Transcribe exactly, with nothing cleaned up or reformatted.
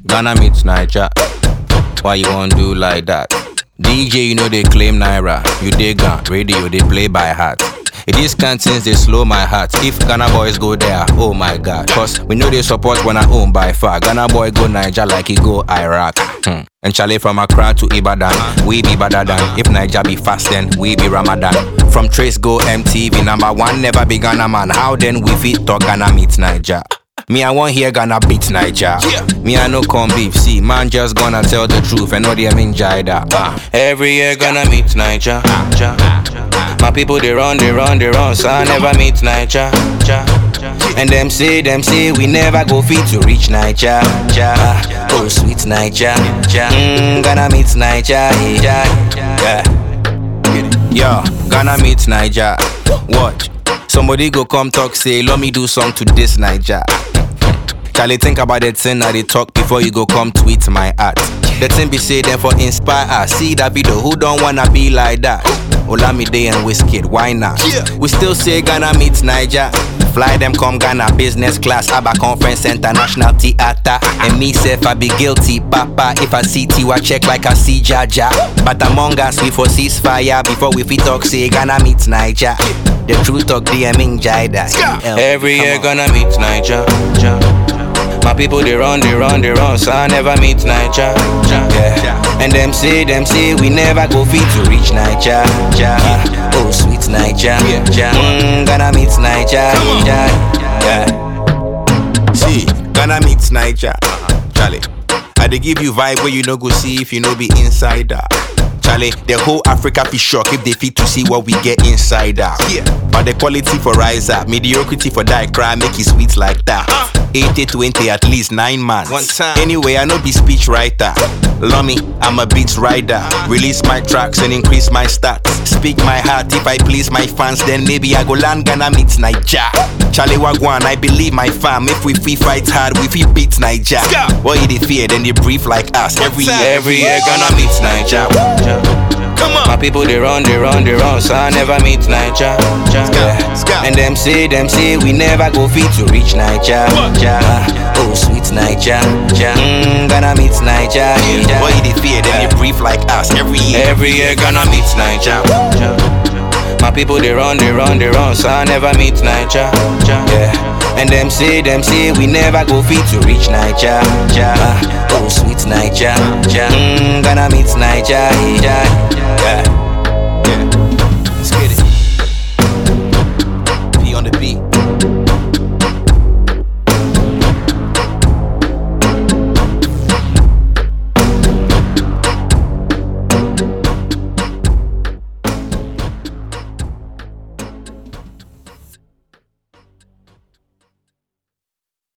Ghana meets Niger. Why you wanna do like that? D J, you know they claim Naira. You dig on radio, they play by heart. It is cantines, they slow my heart. If Ghana boys go there, oh my god. Cause we know they support when I own by far. Ghana boy go Niger like he go Iraq. Hmm. And Charlie from Accra to Ibadan, we be better than. If Niger be fast, then we be Ramadan. From Trace go M T V, number one never be Ghana man. How then we fit talk Ghana meet Niger? Me, I want hear Ghana beat Niger. Yeah. Me, I no come beef. See, man just gonna tell the truth and know they mean Jida. Uh. Every year gonna meet Niger. My people they run, they run, they run. So I never meet Niger. And them say, them say we never go fit to reach Niger. Oh sweet Niger. Mm, Ghana meet Niger. Yeah. Yo, Ghana meet Niger. What? Somebody go come talk, say, let me do song to this Niger. Charlie, think about the thing that they talk before you go come tweet my art. The thing be say them for inspire us. See that video, who don't wanna be like that? Olamide and Wizkid, why not? Yeah. We still say Ghana meets Niger. Fly them come Ghana business class, Abba Conference International Theater. And me self I be guilty, papa. If I see Tiwa check like I see Jaja. But among us we for ceasefire before we fit talk say Ghana meets Niger. The truth talk DMing Jida. Every year gonna meet Niger. My people they run, they run, they run, so I never meet Niger. Yeah. And them say, them say we never go fit to reach Niger. Oh sweet Niger. Mm, Ghana meet Niger. Yeah. See, Ghana meet Niger. Charlie, I dey give you vibe where you no go see if you no be insider. Charlie, the whole Africa be shocked if they fit to see what we get inside out. Yeah. But the quality for rise up, mediocrity for die cry, make it sweet like that. Uh. eighty twenty at least nine months. One time. Anyway, I know be speech writer. Lummy, I'm a beats rider. Release my tracks and increase my stats. Speak my heart if I please my fans, then maybe I go land Ghana meets Niger. Charlie Wagwan, I believe my fam. If we free fight hard, we free beat Niger. What you they fear, then they brief like us. Every year, every year Ghana meets Niger. Come on. My people they run, they run, they run, so I never meet Niger. Yeah. And them say, them say we never go fit to reach Niger. Oh sweet Niger. Mm, Ghana meet Niger. Boy they fear, then they brief like us. Every year, every year Ghana meet Niger. My people they run, they run, they run, so I never meet Niger. Yeah. And them say, them say we never go fit to reach Niger. Oh sweet Niger. Mm, Ghana meet Niger. Yeah. Yeah.